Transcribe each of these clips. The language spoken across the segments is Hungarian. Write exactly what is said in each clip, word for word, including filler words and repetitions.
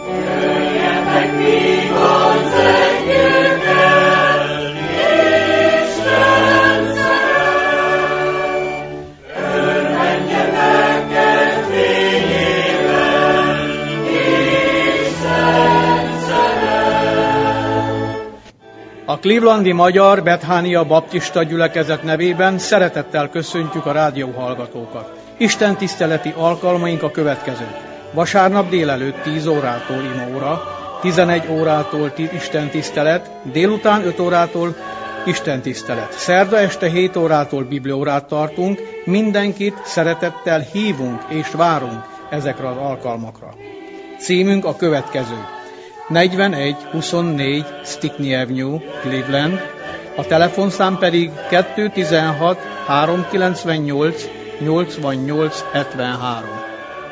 A Clevelandi Magyar Bethania Baptista Gyülekezet nevében szeretettel köszöntjük a rádióhallgatókat. Isten tiszteleti alkalmaink a következők. Vasárnap délelőtt tíz órától imaóra, tizenegy órától Isten tisztelet, délután öt órától Isten tisztelet. Szerda este hét órától bibliaórát tartunk, mindenkit szeretettel hívunk és várunk ezekre az alkalmakra. Címünk a következő. negyvenegy huszonnégy Stickney Avenue, Cleveland, a telefonszám pedig kettő tizenhat háromszázkilencvennyolc nyolcvannyolc hetvenhárom.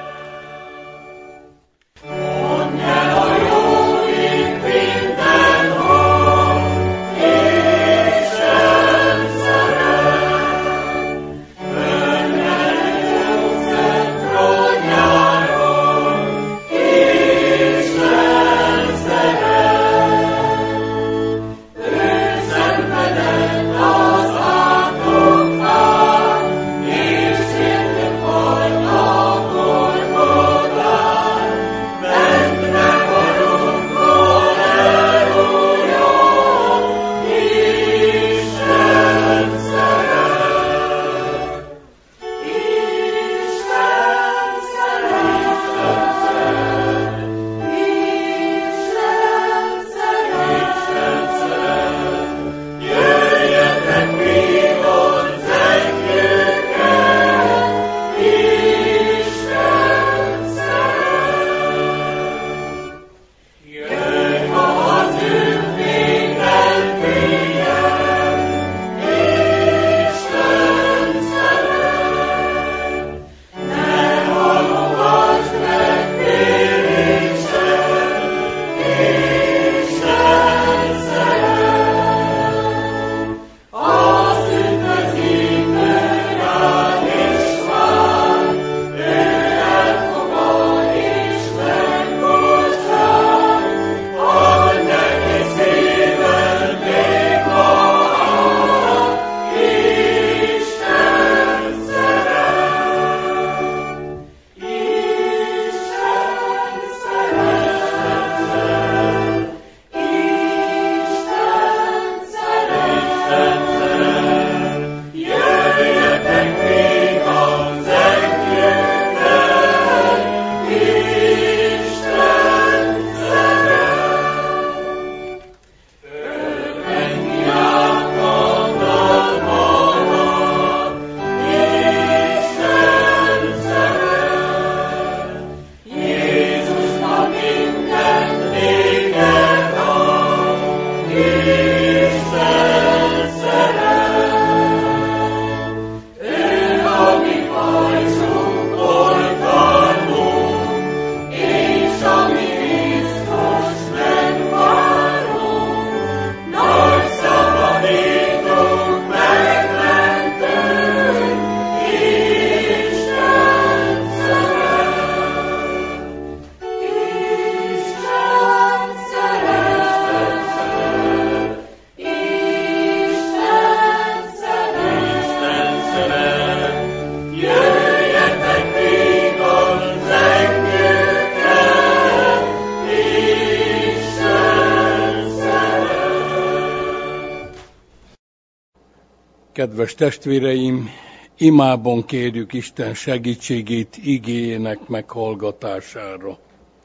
Kedves testvéreim, imában kérjük Isten segítségét igéjének meghallgatására.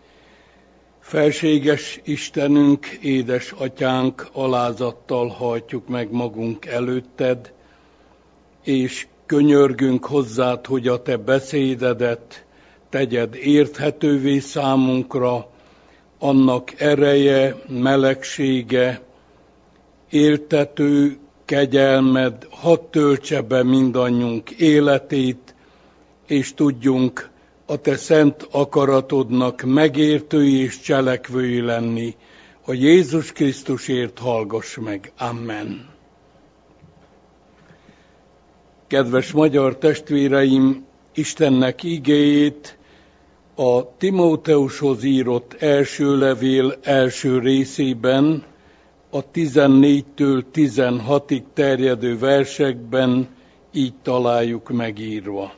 Felséges Istenünk, édes Atyánk, alázattal hajtjuk meg magunk előtted, és könyörgünk hozzád, hogy a te beszédedet tegyed érthetővé számunkra, annak ereje, melegsége, éltető kegyelmed hadd töltse be mindannyiunk életét, és tudjunk a te szent akaratodnak megértői és cselekvői lenni. A Jézus Krisztusért hallgass meg. Amen. Kedves magyar testvéreim, Istennek igéjét A Timóteushoz írott első levél első részében, a tizennégytől tizenhatig terjedő versekben így találjuk megírva.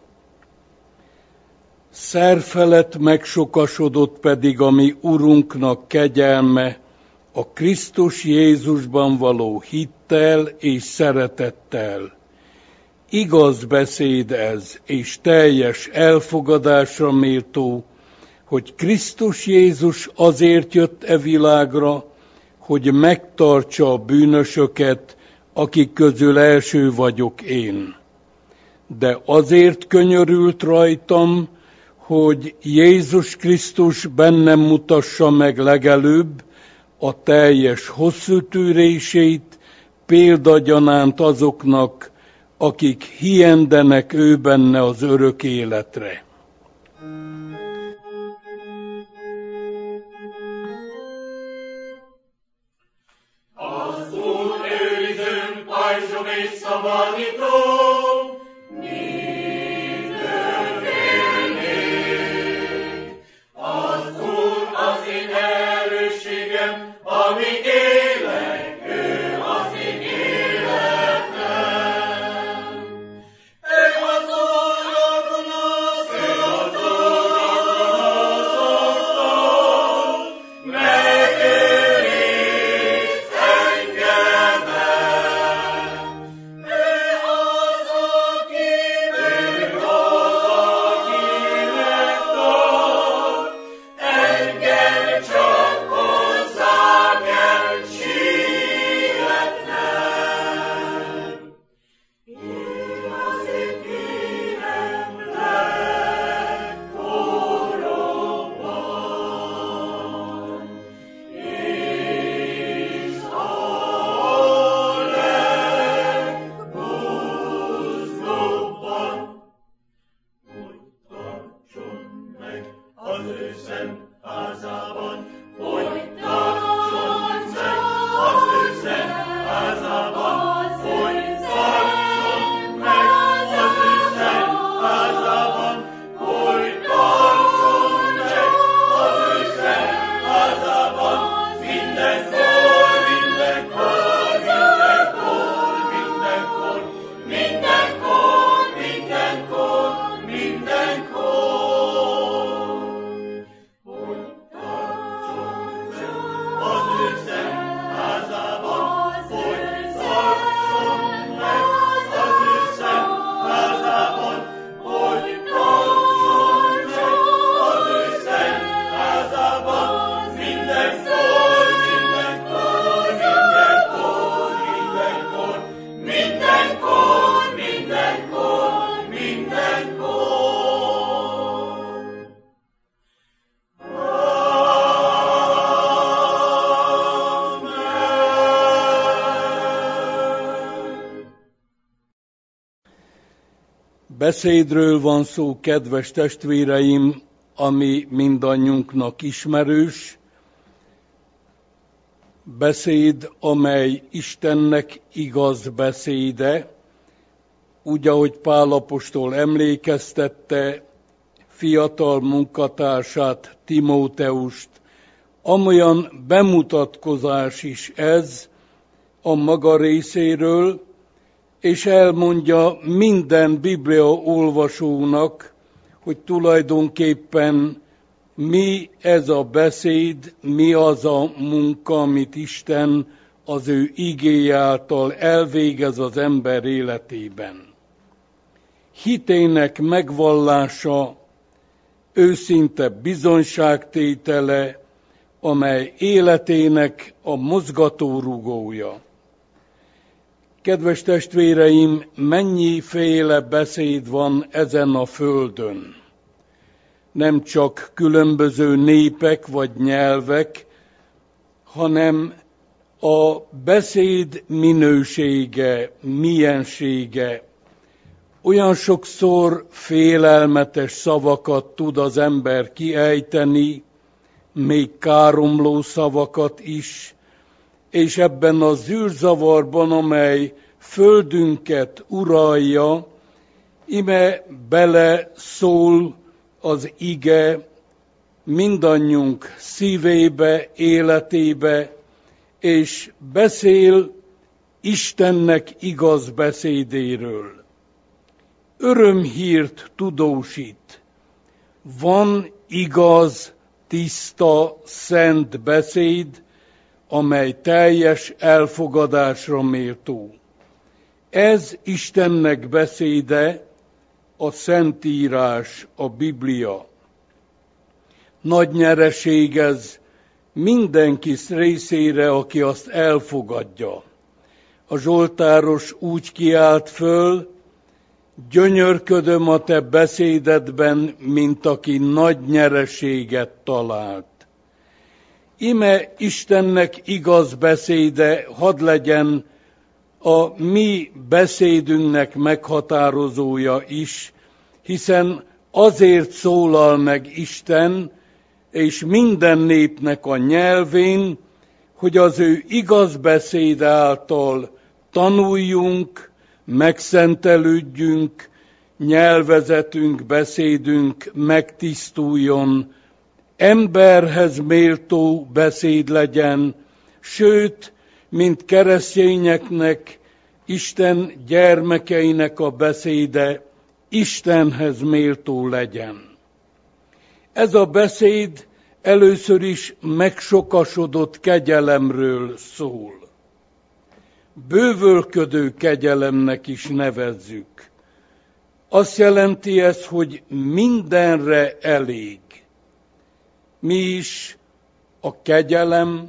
Szerb felett megsokasodott pedig a mi Urunknak kegyelme, a Krisztus Jézusban való hittel és szeretettel. Igaz beszéd ez, és teljes elfogadásra méltó, hogy Krisztus Jézus azért jött e világra, hogy megtartsa a bűnösöket, akik közül első vagyok én. De azért könyörült rajtam, hogy Jézus Krisztus bennem mutassa meg legelőbb a teljes hosszú tűrését, példagyanánt azoknak, akik hiendenek ő benne az örök életre. Az Úr őrizőnk, pajzsom és szabadítom, mitől félnék? Az Úr az én erősségem, amíg élek, ő az én életem. Ő az Úr a gonoszoktól, megőriz engemet. Ő az, aki megkinek tart, engem csak hozzá kell sietnem. Én az én kérem legforróbban, és a legbuzdóbban, hogy tartson meg az ő szent házában, hogy tartson meg az ő szent házában, hogy tartson meg az ő szent házában, hogy tartson meg az ő szent házában, mindenkor, mindenkor, mindenkor, mindenkor, mindenkor, mindenkor, mindenkor, hogy tartson meg az ő szent házában, hogy tartson meg az ő szent házában, hogy tartson meg az ő szent házában, mindenkor, mindenkor, mindenkor, mindenkor, mindenkor, mindenkor, mindenkor. Amen. Beszédről van szó, kedves testvéreim, ami mindannyiunknak ismerős. Beszéd, amely Istennek igaz beszéde, úgy, ahogy Pál apostol emlékeztette fiatal munkatársát, Timóteust, amolyan bemutatkozás is ez a maga részéről, és elmondja minden Biblia olvasónak, hogy tulajdonképpen mi ez a beszéd, mi az a munka, amit Isten az ő igéje által elvégez az ember életében. Hitének megvallása, őszinte bizonyságtétele, amely életének a mozgatórugója. Kedves testvéreim, mennyiféle beszéd van ezen a földön. Nem csak különböző népek vagy nyelvek, hanem a beszéd minősége, miensége. Olyan sokszor félelmetes szavakat tud az ember kiejteni, még káromló szavakat is, és ebben a zűrzavarban, amely földünket uralja, ime bele szól az ige, mindannyiunk szívébe, életébe, és beszél Istennek igaz beszédéről. Örömhírt tudósít. Van igaz, tiszta, szent beszéd, amely teljes elfogadásra méltó. Ez Istennek beszéde, a Szentírás, a Biblia. Nagy nyereség ez mindenki részére, aki azt elfogadja. A zsoltáros úgy kiált föl, gyönyörködöm a te beszédedben, mint aki nagy nyereséget talált. Ime Istennek igaz beszéde, hadd legyen a mi beszédünknek meghatározója is, hiszen azért szólal meg Isten, és minden népnek a nyelvén, hogy az ő igaz beszéd által tanuljunk, megszentelődjünk, nyelvezetünk, beszédünk megtisztuljon, emberhez méltó beszéd legyen, sőt, mint keresztényeknek, Isten gyermekeinek a beszéde Istenhez méltó legyen. Ez a beszéd először is megsokasodott kegyelemről szól. Bővölködő kegyelemnek is nevezzük. Azt jelenti ez, hogy mindenre elég. Mi is a kegyelem,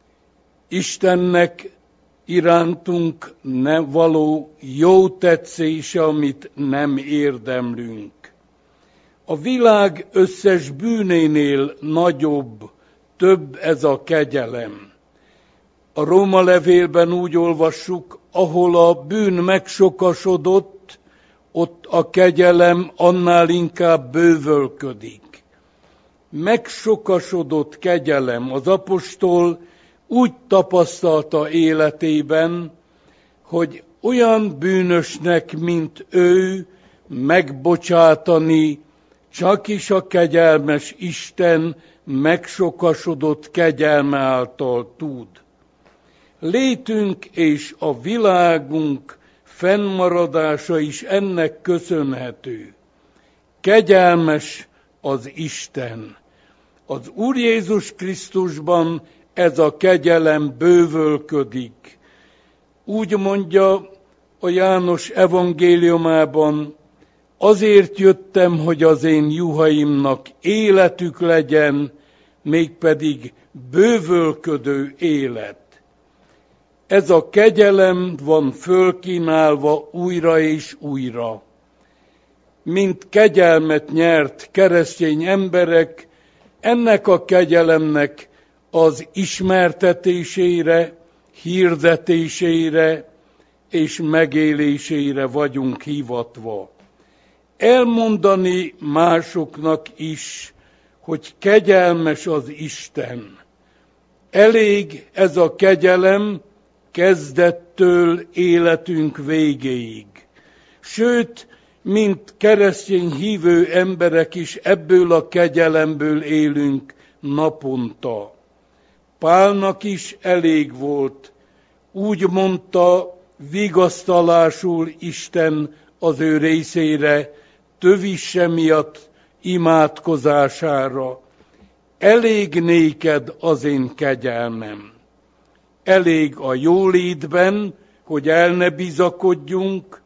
Istennek irántunk nem való jó tetszése, amit nem érdemlünk. A világ összes bűnénél nagyobb, több ez a kegyelem. A Róma levélben úgy olvassuk, ahol a bűn megsokasodott, ott a kegyelem annál inkább bővölködik. Megsokasodott kegyelem. Az apostol úgy tapasztalta életében, hogy olyan bűnösnek, mint ő, megbocsátani csak is a kegyelmes Isten megsokasodott kegyelme által tud. Létünk és a világunk fennmaradása is ennek köszönhető. Kegyelmes az Isten. Az Úr Jézus Krisztusban ez a kegyelem bővölködik. Úgy mondja a János evangéliumában, azért jöttem, hogy az én juhaimnak életük legyen, mégpedig bővölködő élet. Ez a kegyelem van fölkínálva újra és újra. Mint kegyelmet nyert keresztény emberek, ennek a kegyelemnek az ismertetésére, hirdetésére és megélésére vagyunk hivatva. Elmondani másoknak is, hogy kegyelmes az Isten. Elég ez a kegyelem kezdettől életünk végéig. Sőt, mint keresztény hívő emberek is ebből a kegyelemből élünk naponta. Pálnak is elég volt. Úgy mondta vigasztalásul Isten az ő részére, tövisse miatt imádkozására. Elég néked az én kegyelmem. Elég a jólétben, hogy el ne bizakodjunk,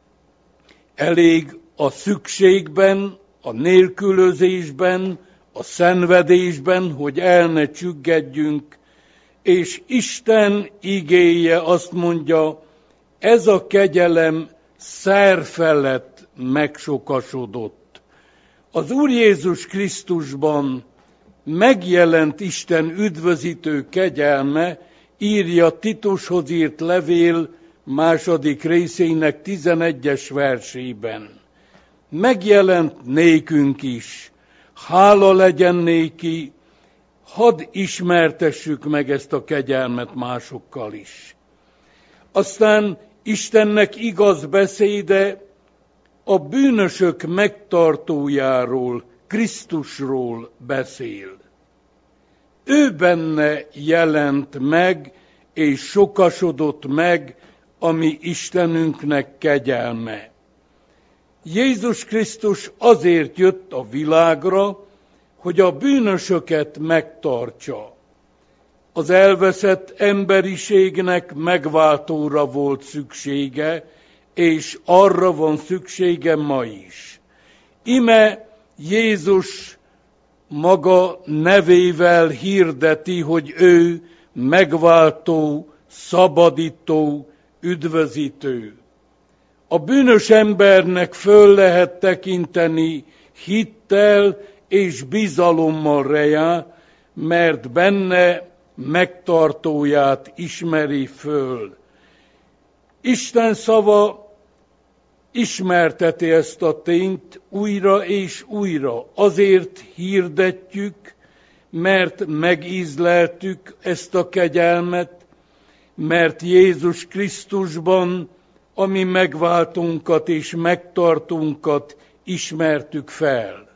elég a szükségben, a nélkülözésben, a szenvedésben, hogy el ne csüggedjünk, és Isten igéje azt mondja, ez a kegyelem szer felett megsokasodott. Az Úr Jézus Krisztusban megjelent Isten üdvözítő kegyelme, írja Titushoz írt levél második részének tizenegyes versében. Megjelent nékünk is, hála legyen néki, hadd ismertessük meg ezt a kegyelmet másokkal is. Aztán Istennek igaz beszéde a bűnösök megtartójáról Krisztusról beszél. Ő benne jelent meg, és sokasodott meg a mi Istenünknek kegyelme. Jézus Krisztus azért jött a világra, hogy a bűnösöket megtartsa. Az elveszett emberiségnek megváltóra volt szüksége, és arra van szüksége ma is. Ime Jézus maga nevével hirdeti, hogy ő megváltó, szabadító, üdvözítő. A bűnös embernek föl lehet tekinteni hittel és bizalommal rejá, mert benne megtartóját ismeri föl. Isten szava ismerteti ezt a tényt újra és újra. Azért hirdetjük, mert megízleltük ezt a kegyelmet, mert Jézus Krisztusban a mi megváltunkat és megtartunkat ismertük fel.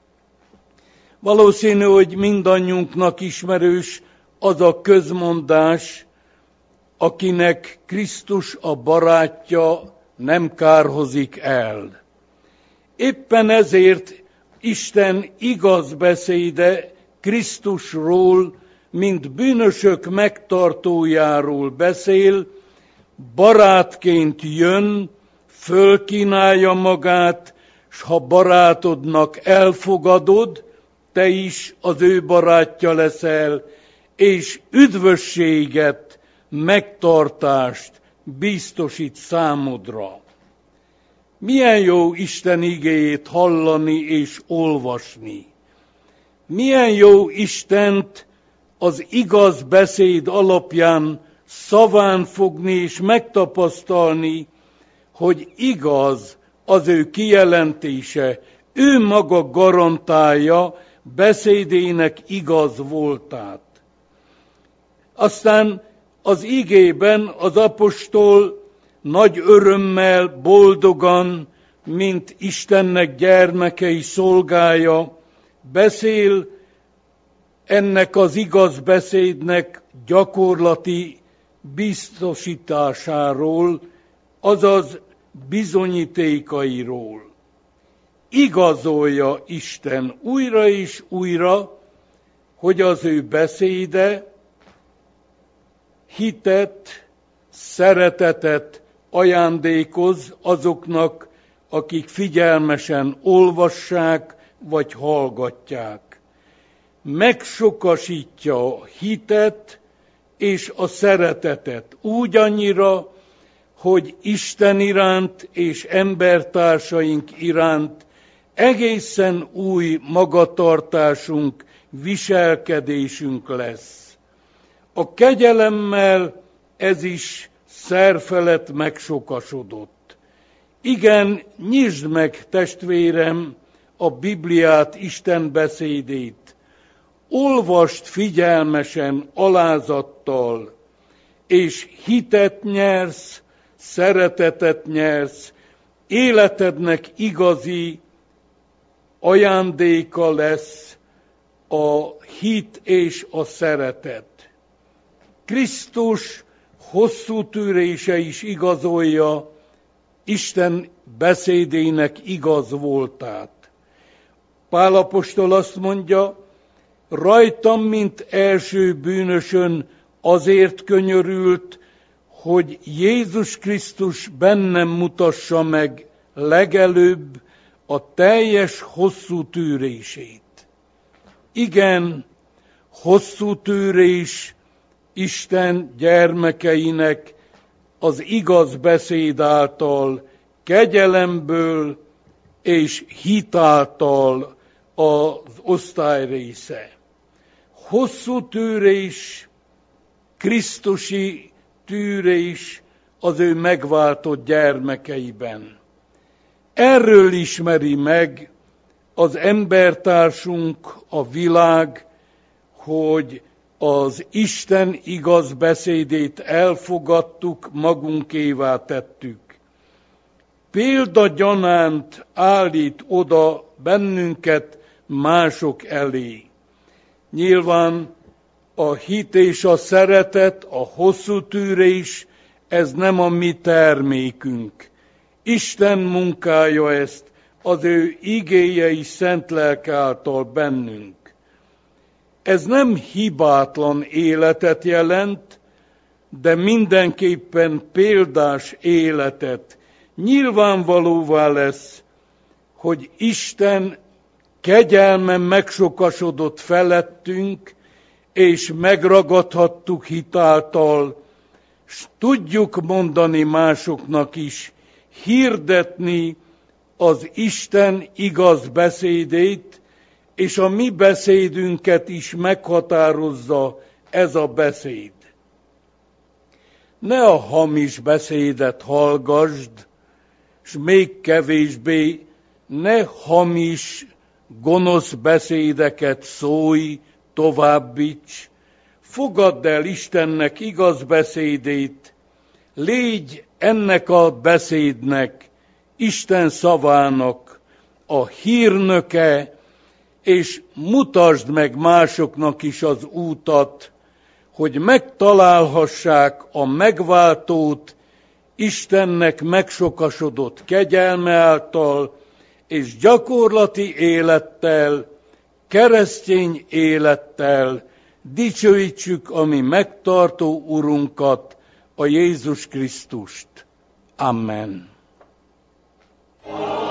Valószínű, hogy mindannyiunknak ismerős az a közmondás, akinek Krisztus a barátja, nem kárhozik el. Éppen ezért Isten igaz beszéde Krisztusról, mint bűnösök megtartójáról beszél, barátként jön, fölkínálja magát, s ha barátodnak elfogadod, te is az ő barátja leszel, és üdvösséget, megtartást biztosít számodra. Milyen jó Isten igéjét hallani és olvasni. Milyen jó Istent az igaz beszéd alapján szaván fogni és megtapasztalni, hogy igaz az ő kijelentése, ő maga garantálja beszédének igaz voltát. Aztán az igében az apostol nagy örömmel, boldogan, mint Istennek gyermekei szolgája, beszél ennek az igaz beszédnek gyakorlati biztosításáról, azaz bizonyítékairól. Igazolja Isten újra és újra, hogy az ő beszéde hitet, szeretetet ajándékoz azoknak, akik figyelmesen olvassák vagy hallgatják. Megsokasítja a hitet és a szeretetet úgy annyira, hogy Isten iránt és embertársaink iránt egészen új magatartásunk, viselkedésünk lesz. A kegyelemmel ez is szerfelett megsokasodott. Igen, nyisd meg, testvérem, a Bibliát, Isten beszédét. Olvasd figyelmesen, alázattal, és hitet nyersz, szeretetet nyersz, életednek igazi ajándéka lesz a hit és a szeretet. Krisztus hosszú tűrése is igazolja Isten beszédének igaz voltát. Pál apostol azt mondja, rajtam, mint első bűnösön azért könyörült, hogy Jézus Krisztus bennem mutassa meg legelőbb a teljes hosszú tűrését. Igen, hosszú tűrés Isten gyermekeinek az igaz beszéd által, kegyelemből és hit által az osztály része. Hosszú tűrés, krisztusi tűrés az ő megváltott gyermekeiben. Erről ismeri meg az embertársunk, a világ, hogy az Isten igaz beszédét elfogadtuk, magunkévá tettük. Példagyanánt állít oda bennünket mások elé. Nyilván a hit és a szeretet, a hosszú tűrés, ez nem a mi termékünk. Isten munkája ezt, az ő igéje is szent lelke által bennünk. Ez nem hibátlan életet jelent, de mindenképpen példás életet. Nyilvánvalóvá lesz, hogy Isten kegyelme megsokasodott felettünk, és megragadhattuk hitáltal, s tudjuk mondani másoknak is, hirdetni az Isten igaz beszédét, és a mi beszédünket is meghatározza ez a beszéd. Ne a hamis beszédet hallgasd, s még kevésbé ne hamis, gonosz beszédeket szólj, továbbíts, fogadd el Istennek igaz beszédét, légy ennek a beszédnek, Isten szavának a hírnöke, és mutasd meg másoknak is az útat, hogy megtalálhassák a megváltót Istennek megsokasodott kegyelme által, és gyakorlati élettel, keresztény élettel dicsőítsük a mi megtartó Urunkat, a Jézus Krisztust. Amen.